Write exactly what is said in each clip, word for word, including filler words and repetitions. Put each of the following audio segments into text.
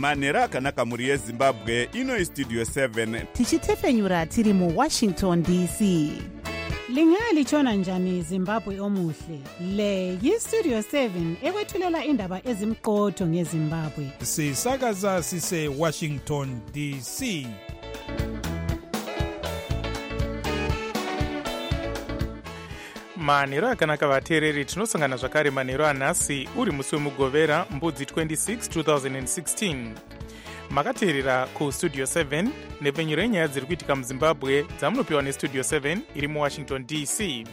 manhero akanaka mhuri yezimbabwe. Ino Studio seven tichitefenyura tiri muWashington D C. Lingalitshona njani Zimbabwe omuhle? Le yiStudio seven ekwethulela indaba ezimqotho ngeZimbabwe. Sisakaza sise Washington D C. manhero akanaka vateereri, tinosangana zvakare manhero anhasi uri musi wemugovera mbudzi twenty-six twenty sixteen. makateerera kustudio seven nepfenyuro yenyaya dziri kuitika muzimbabwe dzamunopiwa nestudio seven iri muwashington D C.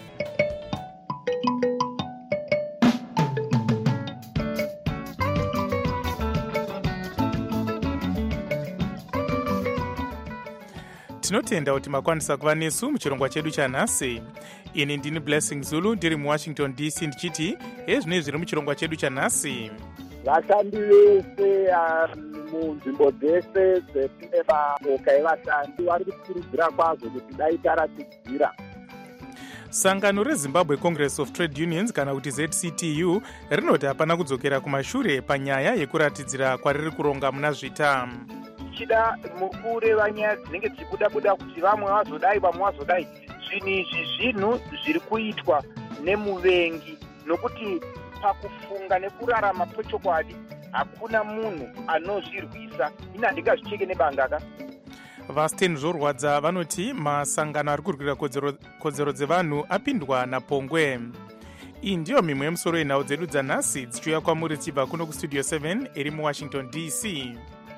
tinotenda kuti makwanisa kuva nesu muchirongwa chedu chanhasi. ini ndini Blessing Zulu ndiri muwashington D C ndichiti ezvinei zviri muchirongwa chedu chanhasi. vashandi vese munzvimbo dzese dzine maboka evashandi vari kukurudzira kwazvo kuti dai taratidzira. sangano rezimbabwe congress of trade unions kana kuti Z C T U rinoti hapana kudzokera kumashure panyaya yekuratidzira kwariri kuronga muna zvita. tichida mukureva nyaya dzinenge dzichibuda-buda kuti vamwe vazodai vamwe vazodai, zvinhu izvi zvinhu zviri kuitwa nemuvengi, nokuti pakufunga nekurarama kwechokwadi hakuna munhu anozvirwisa. ini handingazvicheke nebangaka. vasten zvorwadza vanoti masangano ari kurwira kodzero, kodzero dzevanhu apindwa napongwe. iyi ndiyo mimwe yemusoro yenhau dzedu dzanhasi dzichiuya kwamuri tichibva kuno kustudio seven iri muwashington D C.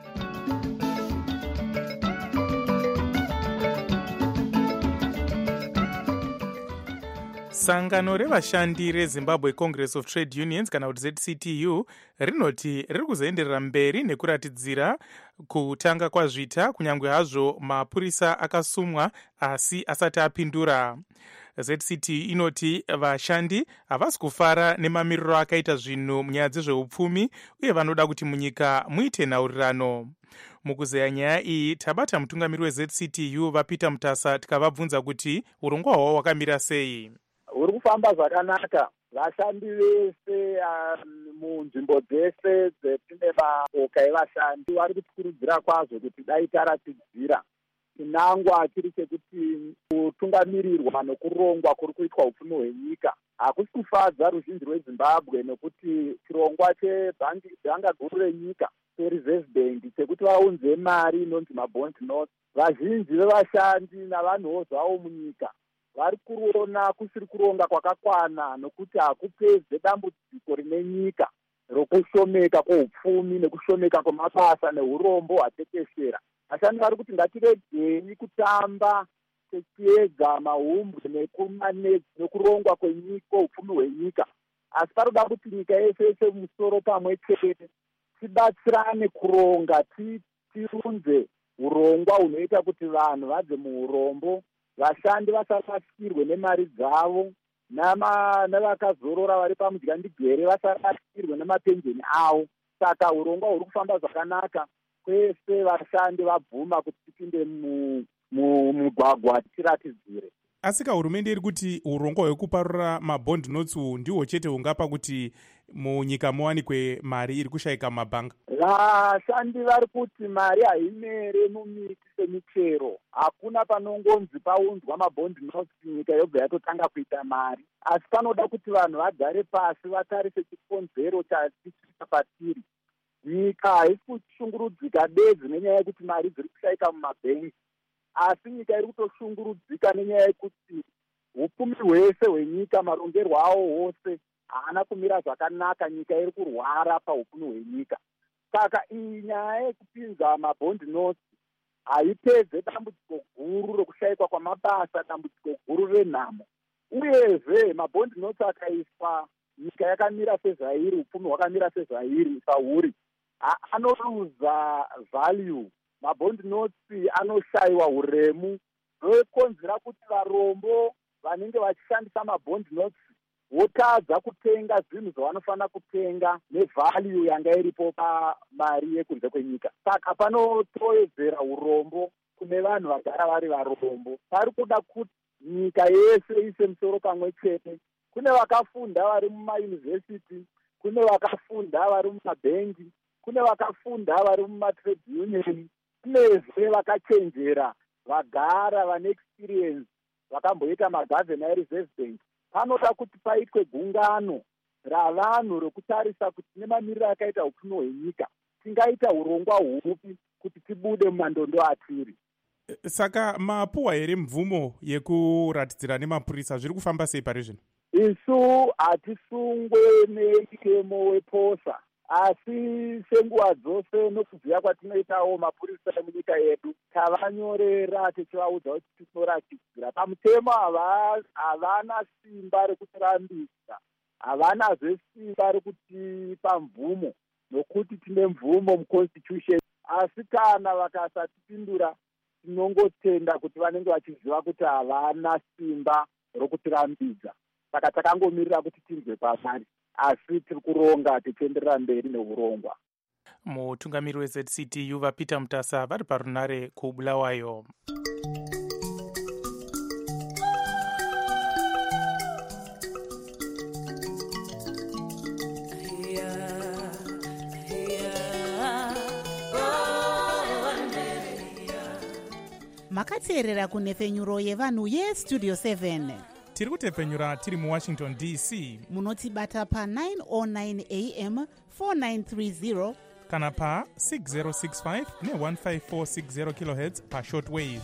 sangano revashandi rezimbabwe congress of trade unions kana kuti Z C T U rinoti riri kuzoenderera mberi nekuratidzira kutanga kwazvita kunyange hazvo mapurisa akasumwa asi asati apindura. Z C T U inoti vashandi havasi kufara nemamiriro akaita zvinhu munyaya dzezveupfumi uye vanoda kuti munyika muite nhaurirano. mukuzeya nyaya iyi tabata mutungamiri we Z C T U vaPeter Mutasa tikavabvunza kuti urongwa hwavo hwakamira sei. huri kufamba zvakanaka. vashandi vese munzvimbo dzese dzine maboka evashandi vari kutikurudzira kwazvo kuti dai taratidzira. chinangwa chiri chekuti kutungamirirwa nokurongwa kuri kuitwa upfumi hwenyika hakusi kufadza ruzhinji rwezimbabwe, nekuti chirongwa chebhanga guru renyika chereserve bank chekuti vaunze mari inonzi mabond notes, vazhinji vevashandi navanhuwo zvavo munyika vari kuona kusiri kuronga kwakakwana, nokuti hakupedze dambudziko rine nyika rokushomeka kweupfumi nekushomeka kwemabasa neurombo hwatekeshera. vashandi vari kuti ngatiregei kutamba techiedza mahumbwe nekurongwa kweupfumi hwenyika, asi paroda kuti nyika yese yese musoro pamwe chete tibatsirane kuronga, tirunze urongwa hunoita kuti vanhu vabve muurombo, vashandi vasarasikirwe nemari dzavo, nevakazorora vari pamudyandigere vasarasikirwe nemapenjeni avo. saka urongwa huri kufamba zvakanaka, kwese vashandi vabvuma kuti tipinde mumugwagwa tiratidzire. asi ka hurumende iri kuti urongwa hwekuparura mabond notes ndihwo chete hungapa kuti munyika muwanikwe mari iri kushayika mumabhanga. vashandi vari kuti mari haimere mumiti semichero, hakuna panongonzi paunzwa mabond notes nyika yobva yatotanga kuita mari, asi panoda kuti vanhu vagare pasi vatarise chikonzero chatisvika patiri. nyika haisi kushungurudzika bedzi nenyaya yekuti mari dziri kushayika mumabhengi, asi nyika iri kutoshungurudzika nenyaya yekuti upfumi hwese hwenyika, marongerwo awo hwose haana kumira zvakanaka. nyika iri kurwara paupfumi hwenyika. saka iyi nyaya yekupinza mabond notes haipedze dambudziko guru rokushayikwa kwamabasa, dambudziko guru renhamo. uyezve mabond notes akaiswa, nyika yakamira sezvairi, upfumi hwakamira sezvairi pauri, anoluza value. mabond notes anoshayiwa uremu, zvokonzera kuti varombo vanenge vachishandisa mabond notes votadza kutenga zvinhu zvavanofanira kutenga nevalue yanga iripo pamari yekunze kwenyika. saka panotoedzera urombo kune vanhu vagara vari varombo. pari kuda kuti nyika yese ise musoro pamwe chete. kune vakafunda vari mumayunivhesiti, kune vakafunda vari mumabhengi, kune vakafunda vari mumatrade union, kunezve vakachenjera vagara vane experience vakamboita magovernor reserve bank. Panoda kuti paitwe gungano ravanhu rokutarisa kuti nemamiriro akaita upfumi hwenyika tingaita urongwa hupi kuti tibude mumandondo atiri. Saka mapuwa here mvumo yekuratidzira nemapurisa, zviri kufamba sei pari zvino? Isu hatisungwe nemutemo weposa, asi senguva dzose nokuziva kwatinoitawo mapurisa emunyika yedu tavanyorera tichivaudza kuti tinoratidzira pamutemo. Havana simba rekutirambisa, havanazve simba rekutipa mvumo nokuti tine mvumo muconstitution, asi kana vakasatipindura tinongotenda kuti vanenge vachiziva kuti havana simba rokutirambidza. Saka takangomirira kuti tinzwe pavari, asi tiri kuronga tichienderera mberi neurongwa. Mutungamiri we-Z C T U vaPeter Mutasa vari parunare kuBulawayo. Makateerera kunhefenyuro yevanhu yestudio seven. Tiri kutepfenyura tiri muWashington D C. Munotibata pa nine oh nine a m four nine three zero kana pa six zero six five ne one five four six zero kilohertz pa shortwave.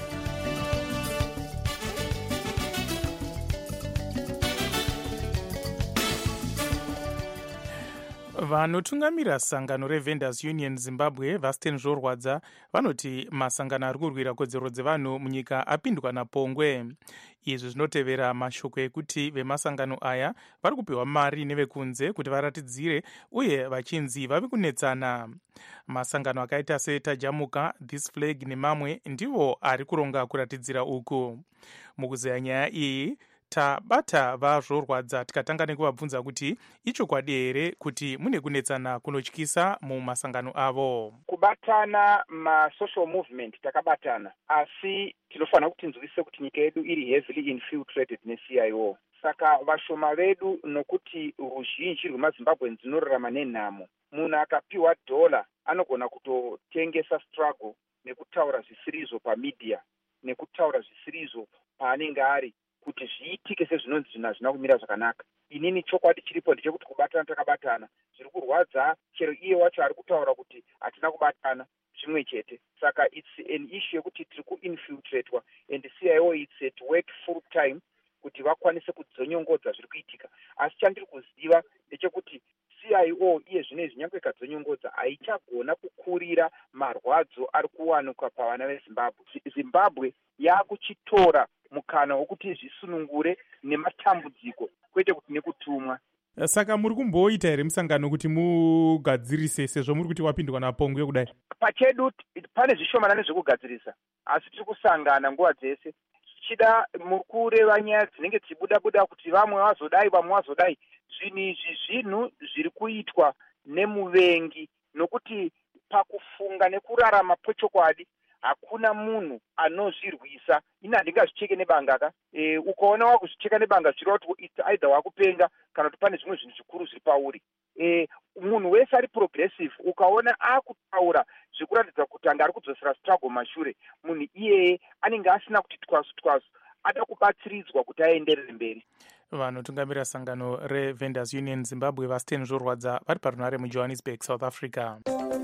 Vanotungamira sangano reVendors Union Zimbabwe Vasten Zvorwadza vanoti masangano ari kurwira kodzero dzevanhu munyika apindwa napongwe. Izvi zvinotevera mashoko ekuti vemasangano aya vari kupiwa mari nevekunze kuti varatidzire uye vachinzi vave kunetsana. Masangano akaita seTajamuka, This Flag nemamwe ndivo ari kuronga kuratidzira uku. Mukuzeya nyaya iyi tabata vaZvorwadza tikatanga nekuvabvunza kuti ichokwadi here kuti mune kunetsana kunotyisa mumasangano avo. Kubatana masocial movement takabatana, asi tinofanira kuti tinzwise kuti nyika yedu iri heavily infiltrated ne-C I O. Saka vashoma vedu nokuti ruzhinji rwemaZimbabwe dzinorarama nenhamo, munhu akapiwa dhola anogona kutotengesa struggle nekutaura zvisirizo pamedia nekutaura zvisirizo paanenge ari kuti zviitike sezvinonzi zvinhu hazvina kumira zvakanaka. Inini chokwadi chiripo ndechekuti kubatana takabatana zviri kurwadza, chero iye wacho ari kutaura kuti hatina kubatana zvimwe chete. Saka it's an issue yekuti tiri kuinfiltratwa and C I O it's at work full time kuti vakwanise kudzonyongodza zviri kuitika. Asi chandiri kuziva ndechekuti C I O iye zvine zvinyange ikadzonyongodza haichagona kukurira marwadzo ari kuwanikwa pavana veZimbabwe. Zimbabwe yakuchitora mukana wokuti zvisunungure nematambudziko kwete kuti nekutumwa. Saka muri kumboita here musangano kuti mugadzirise sezvo muri kuti wapindwa napongwe kudai? Pachedu pane zvishomana nezvekugadzirisa, asi tiri kusangana nguva dzese tichida muri kureva nyaya dzinenge dzichibuda buda kuti vamwe vazodai vamwe vazodai. Zvinhu izvi zvinhu zviri kuitwa nemuvengi, nokuti pakufunga nekurarama kwechokwadi hakuna munhu anozvirwisa. Ini handingazvicheke nebangaka. E, ukaona wakuzvicheka nebanga zvirova kuti aidha wakupenga kana kuti pane zvimwe zvinhu zvikuru zviri pauri. E, munhu wese ari progressive ukaona akutaura zvekuratidza kuti anga ari kudzosera struggle mashure, munhu iyeye anenge asina kuti twasu twasu ada kubatsiridzwa kuti aenderere mberi. Vanotungamira sangano reVendors Union Zimbabwe Vasten Zvorwadza vari parunare muJohannesburg, South Africa.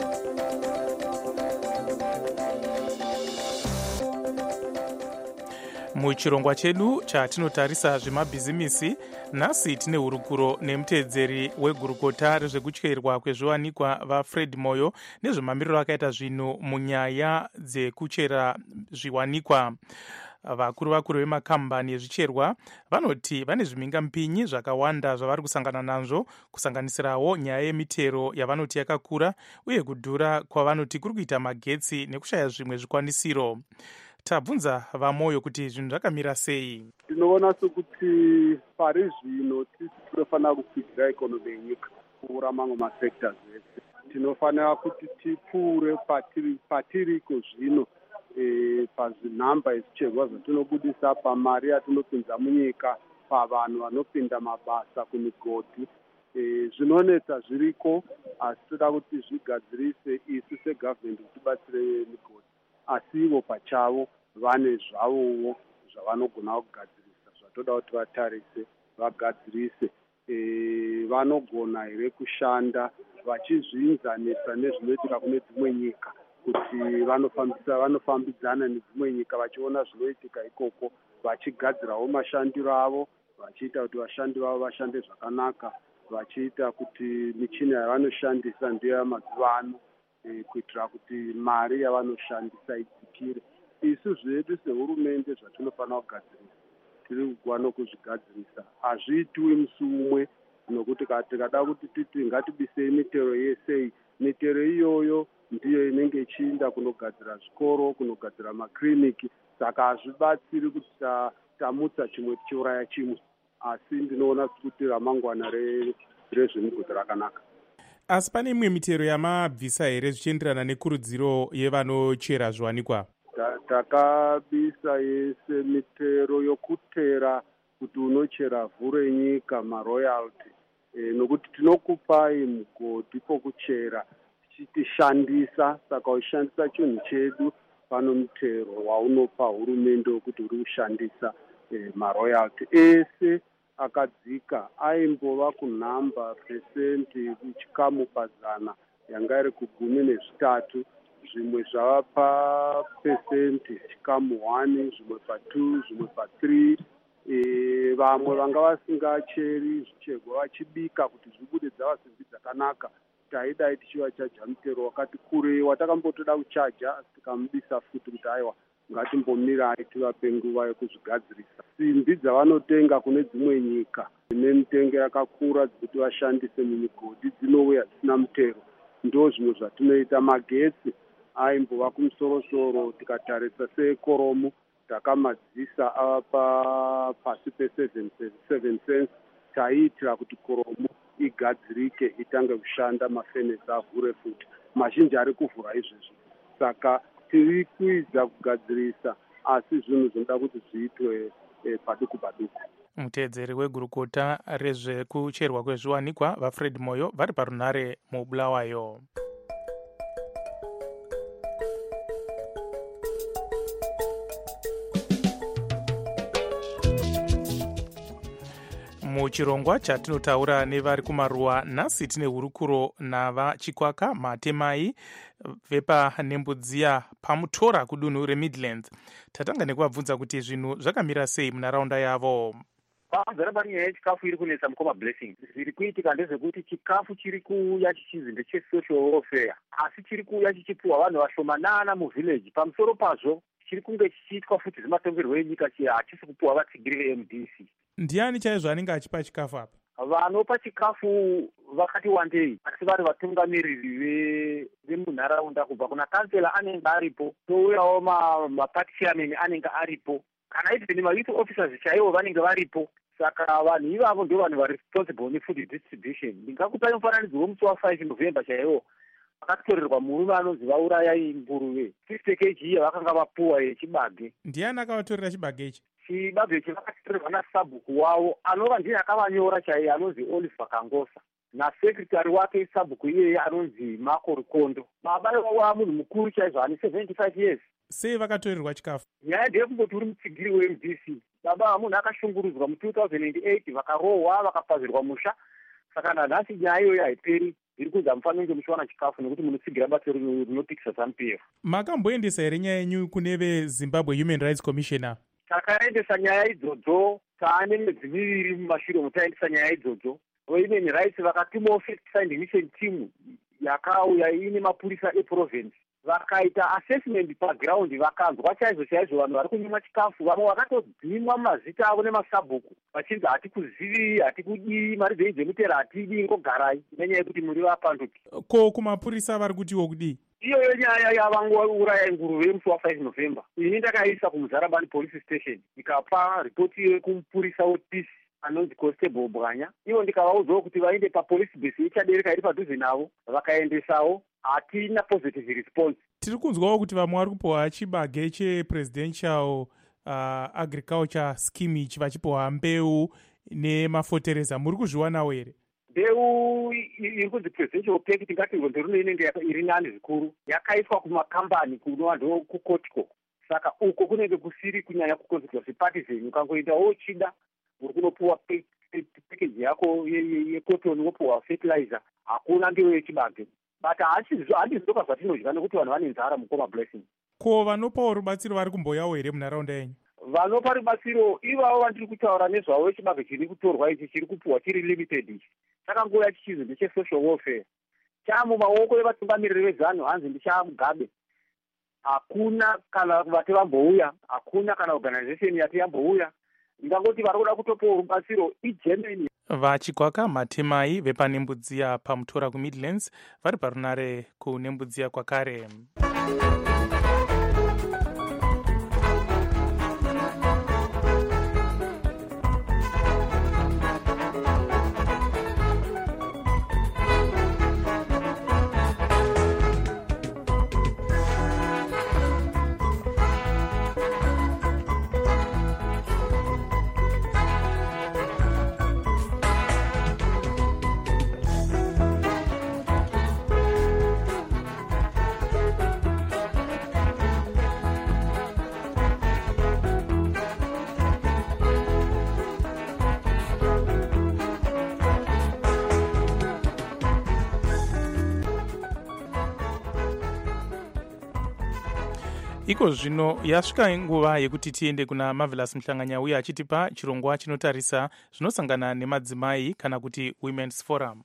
Muchirongwa chedu chatinotarisa zvemabhizimisi, nhasi tine hurukuro nemuteedzeri wegurukota rezvekutyerwa kwezviwanikwa vaFred Moyo nezvemamiriro akaita zvinhu munyaya dzekuchera zviwanikwa. Vakuru vakuru vemakambani ezvicherwa vanoti vane zvimingamupinyi zvakawanda zvavari kusangana nazvo, kusanganisirawo nyaya yemitero yavanoti yakakura uye kudhura kwavanoti kuri kuita magetsi nekushaya zvimwe zvikwanisiro. Tabvunza vaMoyo kuti zvinhu zvakamira sei. Tinoona sekuti pari zvino tisi tinofanira kukwidzira ikonomi yenyika kupfuura mamwe masectors ese. Tinofanira kuti tipfuure patiri patiriko zvino e, pazvinhamba ezvicherwa zvatinobudisa, pamari yatinopinza munyika, pavanhu vanopinda mabasa kumigodhi. e, zvinonetsa zviriko asi toda kuti zvigadzirise isu segavhmendi kuti tibatsire migodhi asi ivo pachavo vane zvavowo zvavanogona kugadzirisa zvatoda kuti vatarise vagadzirise. E, vanogona here kushanda vachizviinzanisa nezvinoitika kune dzimwe nyika kuti vanofambisa vanofambidzana nedzimwe nyika vachiona zvinoitika ikoko vachigadzirawo mashandiro avo vachiita kuti vashandi vavo vashande zvakanaka vachiita kuti michina yavanoshandisa ndiyo yamazuva ano e, kuitira kuti mari yavanoshandisa idzikire. Isu zvedu sehurumende zvatinofanira kugadzirisa tiri kugwana nokuzvigadzirisa hazviitwi musi umwe nokuti tikada kuti titi ngatibisei mitero yesei mitero iyoyo ndiyo inenge ichiinda kunogadzira zvikoro kunogadzira makiriniki saka hazvibatsiri kuti tamutsa chimwe tichiuraya chimwe asi ndinoona kuti ramangwana rezvemugodhi rakanaka. Asi pane imwe mitero yamabvisa here zvichienderana nekurudziro yevanochera zviwanikwa? Takabisa yese mitero yokutera kuti unochera vhu renyika maroyalty e, nokuti tinokupai mugodhi pokuchera tichitishandisa saka uchishandisa chinhu chedu pano mutero waunopa hurumende wekuti uri kushandisa e, maroyalty ese akadzika aimbova kunhamba pesenti chikamu pazana yanga iri kugumi nezvitatu zvimwe zvava papesenti chikamu one zvimwe patwo zvimwe patree e, vamwe vanga vasingacheri zvichegwa vachibika kuti zvibude dzava simbi dzakanaka taidai tichivachaja mutero wakati kurei watakambotoda kuchaja asi tikamubisa futi kuti aiwa ngatimbomirai tivape nguva yekuzvigadzirisa. Simbi dzavanotenga kune dzimwe nyika nemitengo yakakura dzekuti vashandise mumigodhi dzinouya dzisina mutero ndo zvimwe zvatinoita. Magetsi aimbova kumusorosoro tikatarisa seekoromo takamadzisa apa pasi pe-seven cents taiitira kuti koromo igadzirike itange kushanda mafenesi avhure futi mazhinji ari kuvhura izvezvi saka tiri kuidza kugadzirisa asi zvinhu zvinoda kuti zviitwe e, paduku paduku. Muteedzeri wegurukota rezvekucherwa kwezviwanikwa vaFred Moyo vari parunhare muBulawayo. Muchirongwa chatinotaura nevari kumaruwa nhasi tine hurukuro navachikwaka matemai vepa Nembudziya pamutora kudunhu reMidlands. Tatanga nekuvabvunza kuti zvinhu zvakamira sei munharaunda yavo. Panzara pari nyaya yechikafu iri kunetsa mukoma blessing. Zviri kuitika ndezvekuti chikafu chiri kuuya chichizi ndechesocial welfare asi chiri kuuya chichipuwa vanhu vashomanana muvillage. Pamusoro pazvo chiri kunge chichiitwa futi zvimatongerwo enyika hachisi kupuwa vatsigiri ve-M D C. Ndiani chaizvo anenge achipa chikafu apa? Vanopa chikafu vakati wandei asi vari vatungamiriri vemunharaunda kubva kuna kansela anenge aripo touyawo mapati chairman anenge aripo kana even mayouth officers chaivo vanenge varipo saka vanhu ivavo ndio vanhu vari responsible nefood distribution. Ndingakupai mufananidzo wemusi wafive November chaivo vakatorerwa murume anonzi vaurayai nguruve fifty kilograms yavakanga vapuwa yechibage. Ndiani akavatorera chibage ichi? Chibage ichi vakatitorerwa nasabhuku wavo anova ndiye akavanyora chaiye anonzi Oliver Kangosa nasekretari wake sabhuku iyeye anonzi Marco Rukondo. Baba wavo munhu mukuru chaizvo ane seventy-five years. Sei vakatorerwa chikafu? Nyaya ndeyekungoti uri mutsigiri we-M D C. Baba munhu akashungurudzwa mu two thousand eight vakarohwa vakapazirwa musha saka nanhasi nyaya iyoyo haiperi. Iri kunzi hamufaniri kunge muchiwana chikafu nekuti munotsigira basa rinopikisa ZANU P F. Makamboendesa here nyaya yenyu kune veZimbabwe Human Rights Commissioner? Takaendesa nyaya idzodzo taane mwedzi miviri mumashure mutaendesa nyaya idzodzo. Women Rights vakatimawo fact finding mission team yakauya ine mapurisa eprovince vakaita assessment paground vakanzwa chaizvo chaizvo vanhu vari kunyimwa chikafu vamwe vakatodzimwa mazita avo nemasabhuku vachinzi hatikuzivi hatikudii mari dzenyu dzemutera hatidi ngogarai nenyaya yekuti muri vapanduki. Ko kumapurisa vari kutiwo kudii? Iyoyo nyaya yavangouraya nguruve musi wafive November. Ini ndakaisa kuMuzarabani police station ndikapa ripoti yekumupurisa wepeace anonzi Constable Bwanya. Ivo ndikavaudzawo kuti vaende papolice base ichadereka iri padhuze navo vakaendesawo hatina positive response. Tiri kunzwawo kuti vamwe vari kupuwa chibage chepresidential uh, agriculture scheme ichi vachipuwa mbeu nemafotereza. Muri kuzviwanawo here? mbeu iri kunzi presidential pack tingati rwendo inenge iri nani zvikuru yakaiswa kumakambani kunova ndo kukotiko. Saka uko kunenge kusiri kunyanya kuconstituency partism. Ukangoenda wochida uri kunopuwa package yako yecotton wopuwa fertilizer hakuna ngewechibage. But handizvoka zvatinodya nekuti vanhu vane nzara mukoma blessing. Ko vanopawo rubatsiro vari kumboyawo here munharaunda yenyu? Vanopa rubatsiro ivavo vandiri kutaura nezvavo wechibage chiri kutorwa ichi chiri kupuwa chiri limited ichi. Saka nguva yachichizi ndechesocial welfare chamumaoko evatungamiriri vezano hanzi ndichamugabe. Hakuna kana vati vambouya, hakuna kana organization yati yambouya. Ndangoti vari kuda kutopawo rubatsiro igermany. Vachigwaka Matemai vepaNembudziya pamutora kuMidlands vari parunare kuNembudziya kwakare. Iko zvino yasvika nguva yekuti tiende kuna Marvelous Mhlanganya uye achitipa chirongwa chinotarisa zvinosangana nemadzimai kana kuti Women's Forum.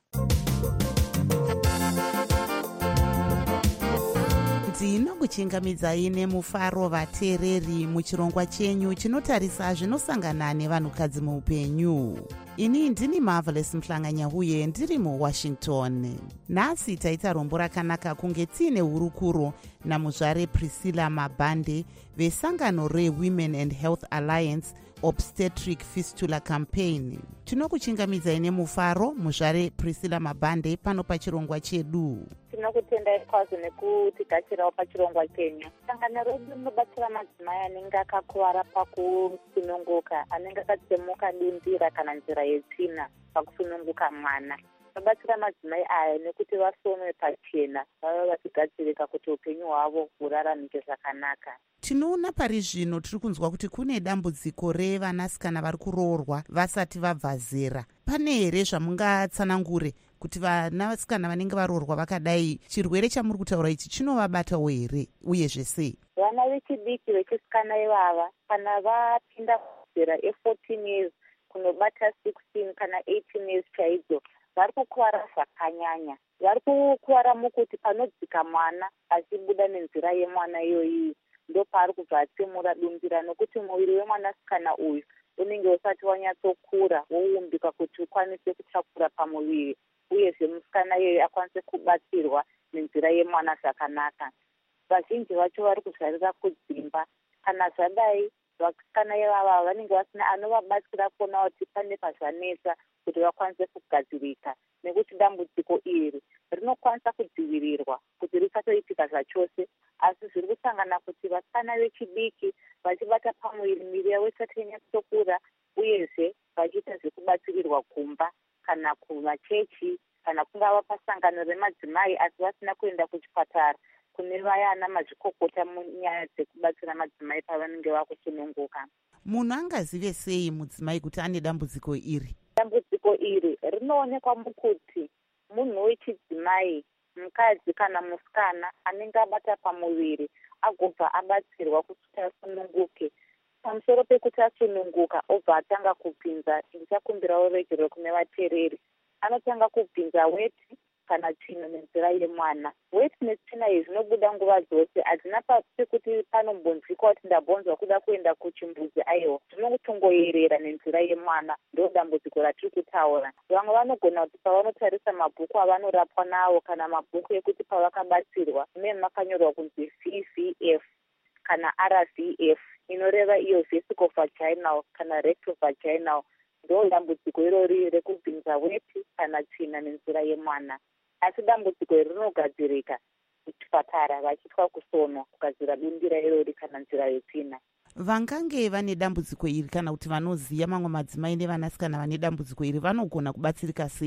ndinokuchingamidzai nemufaro vateereri muchirongwa chenyu chinotarisa zvinosangana nevanhukadzi muupenyu. Ini ndini Marvelous Mhlanganya uye ndiri muWashington. Nhasi taita rombo rakanaka kunge tiine hurukuro namuzvare Priscilla Mabande vesangano reWomen and Health Alliance Obstetric Fistula Campaign. Tinokuchingamidzai nemufaro muzvare Priscilla Mabande pano pachirongwa chedu. Tinokutendai kwazvo nekutigashirawo pachirongwa chenyu. Sangano redu rinobatsira madzimai anenge akakuvara pakusununguka, anenge akatsemuka dundira kana nzira yetsvina pakusununguka mwana. Tinobatsira madzimai aya nekuti vasonwe pachena, vave vachigadzirika kuti upenyu hwavo huraramike zvakanaka. Tinoona pari zvino tiri kunzwa kuti kune dambudziko revanasikana vari kuroorwa vasati vabva zera. Pane here zvamungatsanangure kuti vanasikana vanenge varoorwa vakadai chirwere chamuri kutaura ichi chinovabatawo here uye zvese? Vana vechidiki vechisikana ivava kana vapinda zera e14 years kunobata sixteen kana eighteen years chaidzo vari kukuvara zvakanyanya. Vari kukuvara mukuti panodzika mwana achibuda nenzira yemwana iyoyi ndo paari kubva atsemura dumbira, nokuti muviri wemwanasikana uyu unenge usati wanyatsokura woumbika kuti ukwanise kutakura pamuviri, uyezve musikana iyoyi akwanise kubatsirwa nenzira yemwana zvakanaka. Vazhinji vacho vari kuzvarira kudzimba. Kana zvadai vasikana ivava vanenge vasina anovabatsira kuona kuti pane pazvanetsa kuti vakwanise kugadzirika, nekuti dambudziko iri rinokwanisa kudzivirirwa kuti risatoitika zvachose, asi zviri kusangana kuti vasikana vechidiki vachibata pamuviri miviri yavo isati yanyatsokura, uyezve vachiita zvekubatsirirwa kumba kana kumachechi kana kungava pasangano remadzimai asi vasina kuenda kuchipatara kune vaya ana mazvikokota munyaya dzekubatsira madzimai pavanenge vakusununguka. Munhu angazive sei mudzimai kuti ane dambudziko iri? Dambudziko iri rinoonekwa mukuti munhu wechidzimai, mukadzi kana musikana anenge abata pamuviri agobva abatsirwa kuti asununguke. Pamusoro pekuti asununguka obva atanga kupinza, ndichakumbirawo regero kune vateereri, anotanga kupinza weti kana tsvina nenzira yemwana. Weti netsvina izvi zvinobuda nguva dzose, hadzina pekuti panombonzwikwa kuti ndabonzwa kuda kuenda kuchimbuzi. Aiwa, zvinokutongoyerera nenzira yemwana, ndo dambudziko ratiri kutaura. Vamwe vanogona kuti pavanotarisa mabhuku avanorapwa nawo kana mabhuku ekuti pavakabatsirwa mune makanyorwa kunzi V V F kana R V F, inoreva iyo vesico vaginal kana rectal vaginal. Ndo dambudziko irori rekubvinza weti kana tsvina nenzira yemwana. Asi dambudziko iri rinogadzirika kuchipatara vachiitwa kusonwa kugadzira dundira irori kana nzira yetsvina. Vangange vane dambudziko iri kana kuti vanoziva mamwe madzimai nevanasikana vane dambudziko iri vanogona kubatsirika sei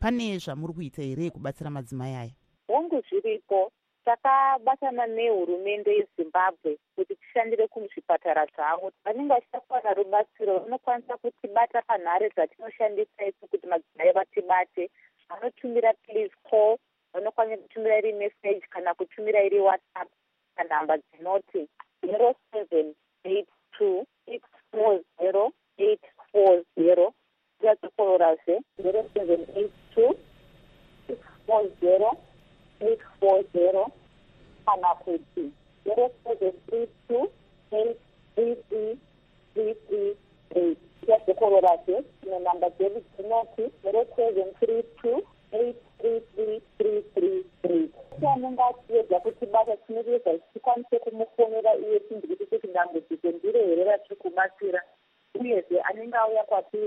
pane zvamuri kuita here kubatsira madzimai aya? hongu zviripo. Takabatana nehurumende yeZimbabwe kuti tishandire kuzvipatara zvavo. Vanenge vachitakuwana rubatsiro vanokwanisa kutibata panhare dzatinoshandisa isu kuti madzimai vatibate. Vanotumira please call, vanokwanisa kutumira iri message kana kutumira iri WhatsApp panhamba dzinoti zero seven eight two six four zero eight four zero. Tiyatsokororazve zero seven eight two six four zero eight four zero kana kuti zero seven three two eight three three three three eight. Tiyatsokororazve tine namba dzedu dzinoti zero seven three two eight three three three three three. Anenge achiyedza kutibata tinoyedza kuti tikwanise kumufonera iye tinzwise kuti dambudziko ndiro here ratiri kubatsira, uyezve anenge auya kwatiri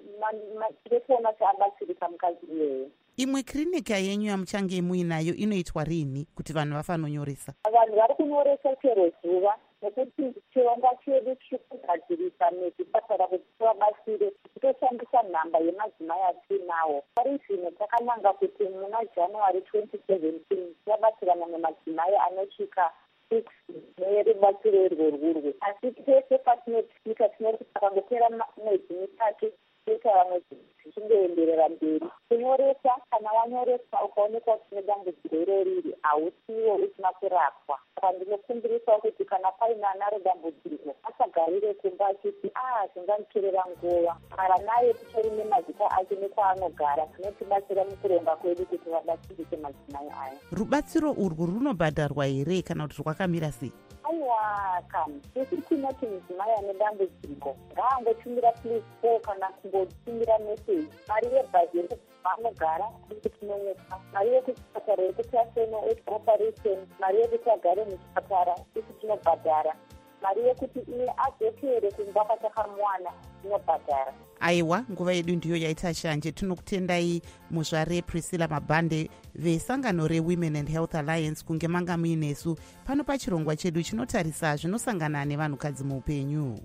tinoona chaabatsirika mukadzi iyeyo. Imwe kirinika yenyu yamuchange muinayo inoitwa rini kuti vanhu vafanonyoresa? Vanhu vari kunyoresa chero zuva, nekuti chirongwa chedu chiri kugadzirisa nezvipatara kuti tivabatsire titoshandisa nhamba yemadzimai atinawo. Pari zvino takananga kuti muna January twenty seventeen tivabatsirana nemadzimai anosvika six nerubatsiro irworwurwe. Asi pese patinotika tinoti pakangopera mwedzi mitatu kuita vamwe zvichingoenderera mberi. Kunyoresa, kana wanyoresa ukaonekwa kuti une dambudziko iroriri hausiwo usina kurapwa. Saka ndinokumbirisawo kuti kana paine anaro dambudziko asagarire kumba achiti ah zvinganditorera nguva. Mara naye titori nemazita ake nekwaanogara, tinotibatsira mukuronga kwedu kuti vabatsirike madzimai aya. Rubatsiro urwu runobhadharwa here kana kuti rwakamira sei? Aiwa kana isi tinoti mudzimai ane dambudziko ngaangotumira please call kana kungotumira message. Mari yebhazi yekuti vanogara kuti tinonesa, mari yekuchipatara yekuti aseno operation, mari yekuti agare muchipatara isi tinobhadhara, mari yekuti iye adzokere kumba kwatakamuwana tinobhadhara. Aiwa, nguva yedu ndiyo yaita shanje. Tinokutendai muzvare Priscilla Mabhande vesangano reWomen and Health Alliance kunge manga muinesu pano pachirongwa chedu chinotarisa zvinosangana nevanhukadzi muupenyu.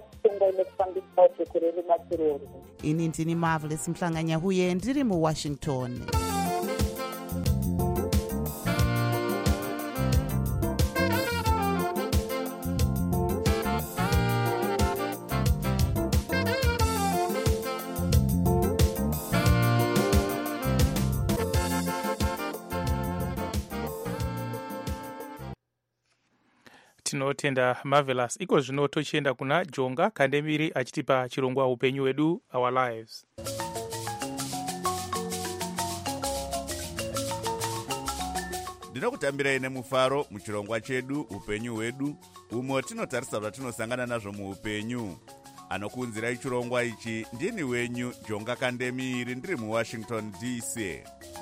Ini ndini Marvelous Mhlanganyahuye ndiri muWashington. Tinotenda Marvelous. Iko zvino tochienda kuna Jonga Kandemiri achitipa chirongwa upenyu wedu, Our Lives. Ndinokutambirai nemufaro muchirongwa chedu upenyu hwedu, umwe tinotarisa zvatinosangana nazvo muupenyu. Anokuunzirai chirongwa ichi ndini wenyu Jonga Kandemiri ndiri muWashington D C.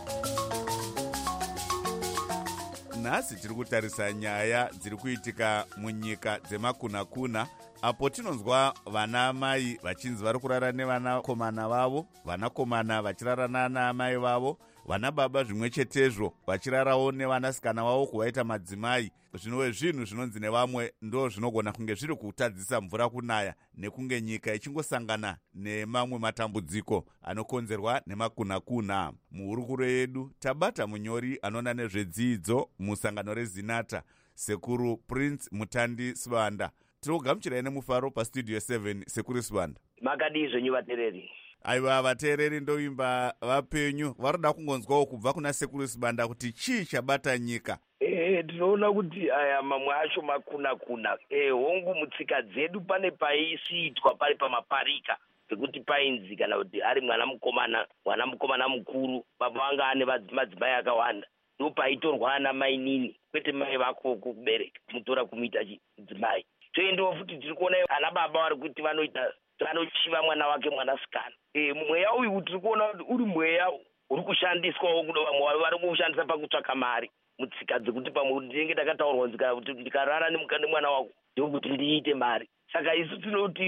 Nhasi tiri kutarisa nyaya dziri kuitika munyika dzemakunakuna, apo tinonzwa vana mai vachinzi vari kurara nevanakomana vavo, vanakomana vachirara nana mai vavo, vana baba zvimwe chetezvo vachirarawo nevanasikana vavo kuvaita madzimai. Zvinove zvinhu zvinonzi nevamwe ndo zvinogona kunge zviri kutadzisa mvura kunaya nekunge nyika ichingosangana nemamwe matambudziko anokonzerwa nemakunakuna. Muhurukuro yedu tabata munyori anoona nezvedzidzo musangano reZinata, Sekuru Prince Mutandi Sibanda. Tinogamuchirai nemufaro pastudio seven. Sekuru Sibanda, makadii zvenyu vateereri? Aiwa, vateereri ndoimba vapenyu varoda kungonzwawo kubva kuna Sekuru Sibanda kuti chii chabata nyika. Eh, tinoona kuti aya mamwe acho makuna kuna. Eh, hongu mutsika dzedu pane paisiitwa pari pamaparika pekuti painzi kana kuti ari mwana mukomana, mwana mukomana mukuru, baba vanga ane madzimai akawanda, ndo paitorwa ana mai nini, kwete mai vako kubereka mutora kumuita chidzimai. Toendawo futi tiri kuona ana baba vari kuti vanoita vanochiva mwana wake mwanasikana. Eh, mweya uyu tiri kuona kuti uri mweya uri kushandiswawo kudo vamwe vari kushandisa pakutsvaka mari mutsika dzekuti pamwe ndinenge takataurwa kuti ndikarara nemukandi mwana wako ndokuti ndiite mari. Saka isu tinoti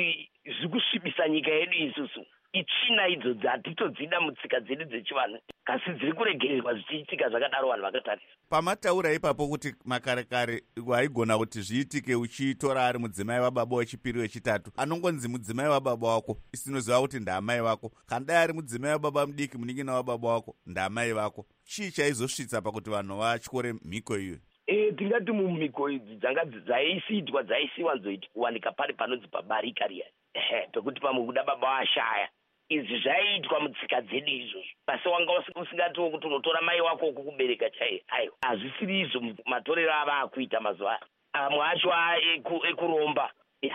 zviri kusvibisa nyika yedu isusu itsvina idzo hatitodzida mutsika dzedu dzechivanhu kasi dziri kuregererwa zvichiitika zvakadaro vanhu vakatarisa. Pamataura ipapo kuti makare kare waigona kuti zviitike uchitora ari mudzimai wababa wechipiri wechitatu, anongonzi mudzimai wababa wako isinoziva kuti ndaamai vako, kana dai ari mudzimai wababa mudiki munin'ina wababa wako ndaamai vako. Chii chaizosvitsa pakuti vanhu vatyore mhiko iyo? E, tingati mumhiko idzi dzanga dzaisiitwa dzaisiwanzowanika pari panonzi pabarika riya ehe pekuti pamwe kuda baba washaya. Izvi zvaiitwa mutsika dzedu izvozvo, asi wanga usingatiwo kuti unotora mai wako kukubereka chaiye. Aiwa, hazvisiri izvo matorero ava akuita mazuva amwe acho ekuromba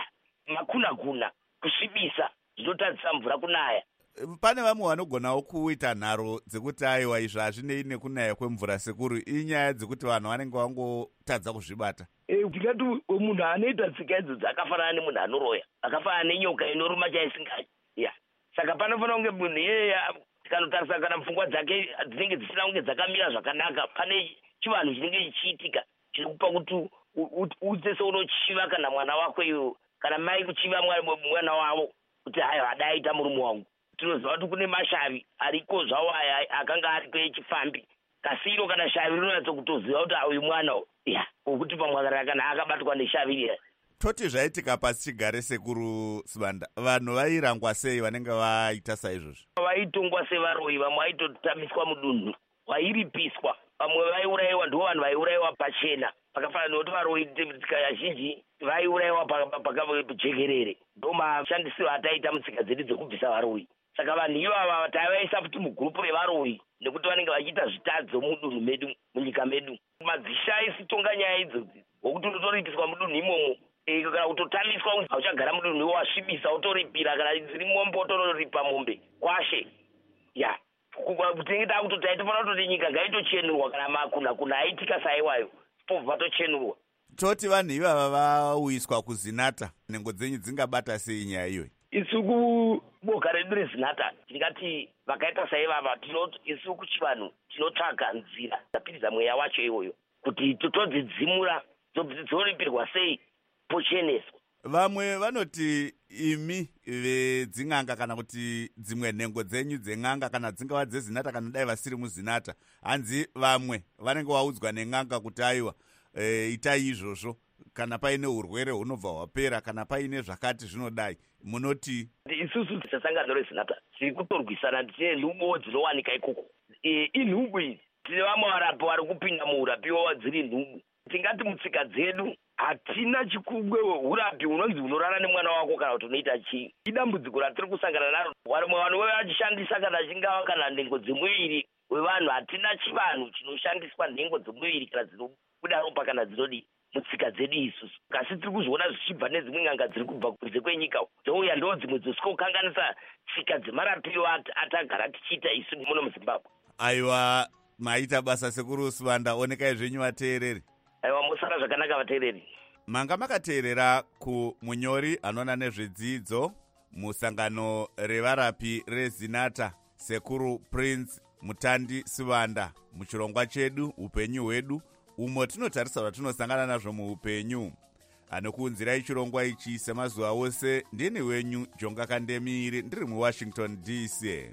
makuna kuna kusvibisa zvinotadzisa mvura kunaya. Pane vamwe vanogonawo kuita nharo dzekuti aiwa izvi hazvinei nekunaya kwemvura sekuru inyaya dzekuti vanhu vanenge vangotadza kuzvibata. Tingati munhu anoita tsika idzodzi akafanana nemunhu anoroya, akafanana nenyoka inoruma chaisingachi. Saka panofanira kunge munhu iyeya tikanotarisa kana pfungwa dzake dzinenge dzisina kunge dzakamira zvakanaka, pane chivanhu chinenge chichiitika chinokupa kuti uite seunochiva kana mwana wako iwo kana mai kuchiva mwana wavo kuti hayi hadaita murume wangu. Tinoziva kuti kune mashavi ariko zvawo aya akanga ariko echifambi, kasi iro kana shavi rinonatsa kutoziva kuti uyu mwana ya wokuti pamwe kana akabatwa neshavi riya. Toti zvaitika pasi chigare sekuru Sibanda, vanhu vairangwa sei vanenge vaita saizvozvo? Vaitongwa sevaroyi, vamwe vaitotamiswa mudunhu, vairipiswa, vamwe vaiurayiwa, ndivo vanhu vaiurayiwa pachena. Pakafanana nekuti varoyi kazhinji vaiurayiwa pakajekerere. Ndo mashandisiro ataita mutsika dzedu dzekubvisa varoyi. Saka vanhu ivava taivaisa futi mugurupu revaroyi nekuti vanenge vachiita zvitadzo mudunhu medu, munyika medu. Madzisha aisitonga nyaya idzodzi wokuti unotoripiswa mudunhu imomo. E, kana kutotamiswa hauchagara mudunhu iwo wasvibisa utoripira, kana dziri mombe utoripa mombe kwashe ya tinenge takuti taitofanira kutoti nyika ngaitochenurwa kana makuna kuna aitika saiwayo pobva tochenurwa. Toti vanhu ivava vauyiswa kuzinata, nhengo dzenyu dzingabata sei nyaya iyoyi? Isu kuboka redu rezinata tingati vakaita saivava isu kuchivanhu tinotsvaga nzira dzapinza mweya wacho iwoyo kuti totodzidzimura dzoripirwa sei pocheneswa. Vamwe vanoti imi vedzin'anga kana kuti dzimwe nhengo dzenyu dzen'anga kana dzingava dzezinata kana dai vasiri muzinata, hanzi vamwe vanenge vaudzwa nen'anga kuti aiwa e, itai izvozvo kana paine urwere hunobva hwapera kana paine zvakati zvinodai, munoti? Isusu sesangano rezinata tiri kutorwisana tine nhubo dzinowanika ikoko. E, inhubu idzi tine vamwe varapi vari kupinda muurapiwo dziri nhubu. Tingati mutsika dzedu hatina chikubwe urapi unonzi unorara nemwana wako kana kuti unoita chii. Idambudziko ratiri kusangana naro, vamwe vanhu vachishandisa kana chingava kana nhengo dzemuviri wevanhu. Hatina chivanhu chinoshandiswa nhengo dzemuviri kana dzinobuda ropa kana dzinodii mutsika dzedu isusu, kasi tiri kuzviona zvichibva nedzimwe n'anga dziri kubva kunze kwenyika dzouya ndo dzimwe dzosikokanganisa tsika dzemarapiro atagara tichiita isu muno muZimbabwe. Aiwa, maita basa sekuru Sibanda, onekai zvenyu vateereri. Aiwa, musara zvakanaka vateereri. Manga makateerera kumunyori anoona nezvedzidzo musangano revarapi rezinata sekuru Prince Mutandi Sibanda muchirongwa chedu upenyu hwedu, umo tinotarisa zvatinosangana nazvo muupenyu. Anokuunzirai chirongwa ichi semazuva ose ndini wenyu Jonga Kandemiri ndiri muWashington D C.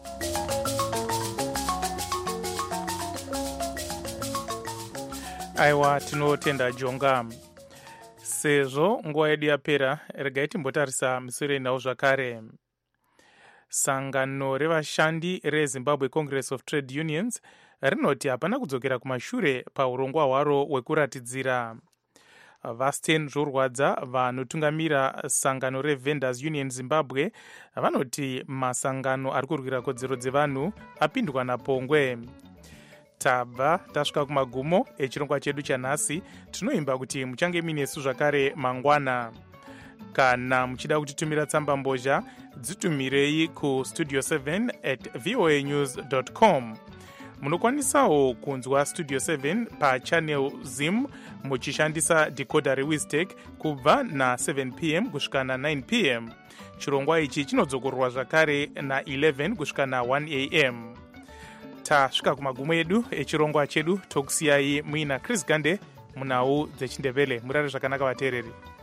Aiwa, tinotenda Jonga. Sezvo nguva yedu yapera, regai timbotarisa misoro inawo zvakare. Sangano revashandi reZimbabwe Congress of Trade Unions rinoti hapana kudzokera kumashure paurongwa hwaro hwekuratidzira. Vasten Zvorwadza, vanotungamira sangano reVendors Union Zimbabwe, vanoti masangano ari kurwira kodzero dzevanhu apindwa napongwe. Tabva tasvika kumagumo echirongwa chedu chanhasi. Tinoimba kuti muchange minesu zvakare mangwana. Kana muchida kutitumira tsamba mbozha, dzitumirei ku studio seven at voa news dot com. Munokwanisawo kunzwa Studio seven pa channel Zim muchishandisa decoder reWizTech kubva na seven p m kusvika na nine p m. Chirongwa ichi chinodzokorwa zvakare na eleven kusvika na one a m. Tasvika kumagumo edu echirongwa chedu, tokusiyai muina Chris Gande munhau dzechindevele. Murare zvakanaka vateereri.